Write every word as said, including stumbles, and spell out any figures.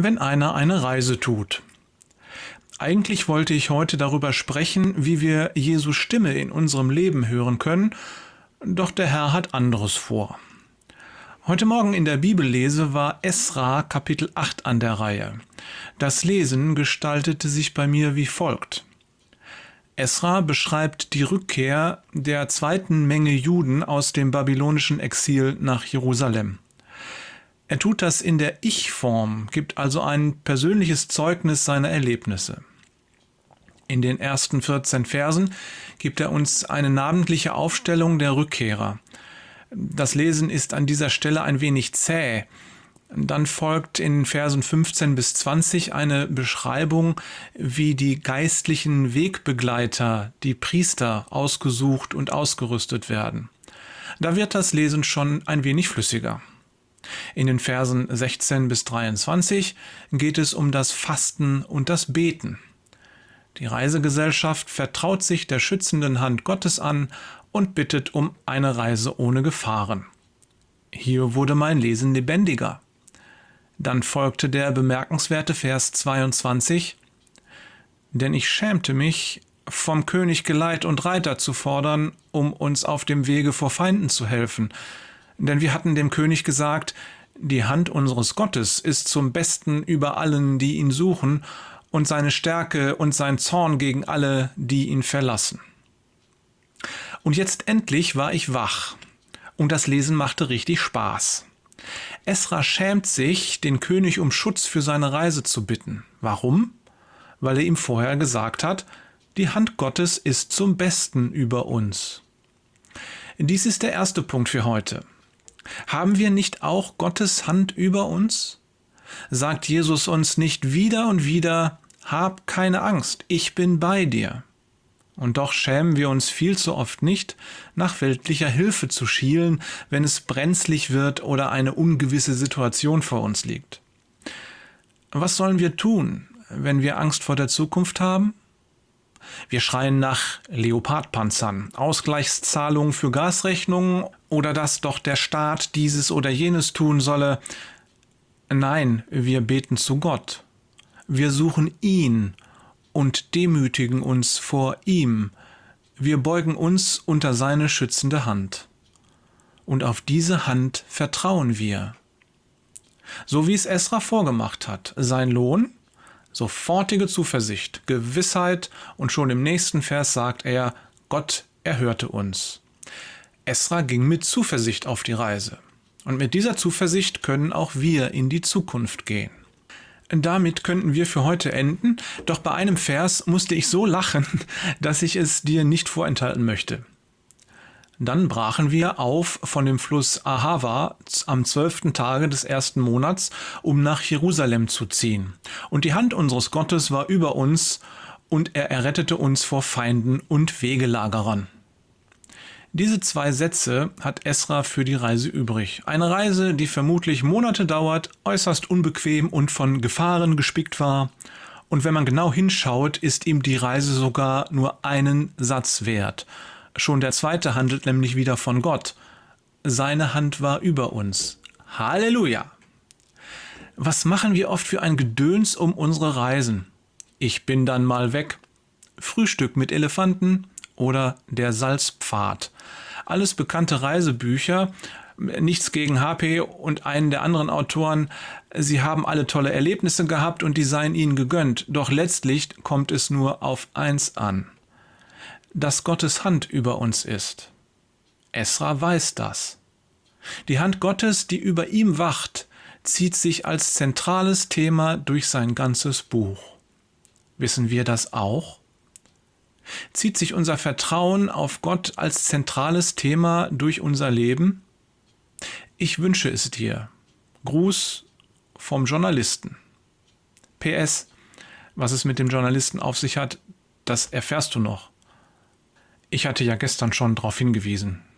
wenn einer eine Reise tut. Eigentlich wollte ich heute darüber sprechen, wie wir Jesu Stimme in unserem Leben hören können, doch der Herr hat anderes vor. Heute Morgen in der Bibellese war Esra Kapitel acht an der Reihe. Das Lesen gestaltete sich bei mir wie folgt. Esra beschreibt die Rückkehr der zweiten Menge Juden aus dem babylonischen Exil nach Jerusalem. Er tut das in der Ich-Form, gibt also ein persönliches Zeugnis seiner Erlebnisse. In den ersten vierzehn Versen gibt er uns eine namentliche Aufstellung der Rückkehrer. Das Lesen ist an dieser Stelle ein wenig zäh. Dann folgt in Versen fünfzehn bis zwanzig eine Beschreibung, wie die geistlichen Wegbegleiter, die Priester, ausgesucht und ausgerüstet werden. Da wird das Lesen schon ein wenig flüssiger. In den Versen sechzehn bis dreiundzwanzig geht es um das Fasten und das Beten. Die Reisegesellschaft vertraut sich der schützenden Hand Gottes an und bittet um eine Reise ohne Gefahren. Hier wurde mein Lesen lebendiger. Dann folgte der bemerkenswerte Vers zweiundzwanzig. Denn ich schämte mich, vom König Geleit und Reiter zu fordern, um uns auf dem Wege vor Feinden zu helfen. Denn wir hatten dem König gesagt, die Hand unseres Gottes ist zum Besten über allen, die ihn suchen, und seine Stärke und sein Zorn gegen alle, die ihn verlassen. Und jetzt endlich war ich wach, und das Lesen machte richtig Spaß. Esra schämt sich, den König um Schutz für seine Reise zu bitten. Warum? Weil er ihm vorher gesagt hat, die Hand Gottes ist zum Besten über uns. Dies ist der erste Punkt für heute. Haben wir nicht auch Gottes Hand über uns? Sagt Jesus uns nicht wieder und wieder, hab keine Angst, ich bin bei dir. Und doch schämen wir uns viel zu oft nicht, nach weltlicher Hilfe zu schielen, wenn es brenzlig wird oder eine ungewisse Situation vor uns liegt. Was sollen wir tun, wenn wir Angst vor der Zukunft haben? Wir schreien nach Leopardpanzern, Ausgleichszahlungen für Gasrechnungen oder dass doch der Staat dieses oder jenes tun solle. Nein, wir beten zu Gott. Wir suchen ihn und demütigen uns vor ihm. Wir beugen uns unter seine schützende Hand. Und auf diese Hand vertrauen wir. So wie es Esra vorgemacht hat, sein Lohn, sofortige Zuversicht, Gewissheit und schon im nächsten Vers sagt er, Gott erhörte uns. Esra ging mit Zuversicht auf die Reise. Und mit dieser Zuversicht können auch wir in die Zukunft gehen. Damit könnten wir für heute enden, doch bei einem Vers musste ich so lachen, dass ich es dir nicht vorenthalten möchte. Dann brachen wir auf von dem Fluss Ahava am zwölften Tage des ersten Monats, um nach Jerusalem zu ziehen. Und die Hand unseres Gottes war über uns, und er errettete uns vor Feinden und Wegelagerern. Diese zwei Sätze hat Esra für die Reise übrig. Eine Reise, die vermutlich Monate dauert, äußerst unbequem und von Gefahren gespickt war. Und wenn man genau hinschaut, ist ihm die Reise sogar nur einen Satz wert. Schon der zweite handelt nämlich wieder von Gott. Seine Hand war über uns. Halleluja! Was machen wir oft für ein Gedöns um unsere Reisen? Ich bin dann mal weg. Frühstück mit Elefanten oder der Salzpfad. Alles bekannte Reisebücher, nichts gegen H P und einen der anderen Autoren. Sie haben alle tolle Erlebnisse gehabt und die seien ihnen gegönnt. Doch letztlich kommt es nur auf eins an. Dass Gottes Hand über uns ist. Esra weiß das. Die Hand Gottes, die über ihm wacht, zieht sich als zentrales Thema durch sein ganzes Buch. Wissen wir das auch? Zieht sich unser Vertrauen auf Gott als zentrales Thema durch unser Leben? Ich wünsche es dir. Gruß vom Journalisten. P S. Was es mit dem Journalisten auf sich hat, das erfährst du noch. Ich hatte ja gestern schon darauf hingewiesen.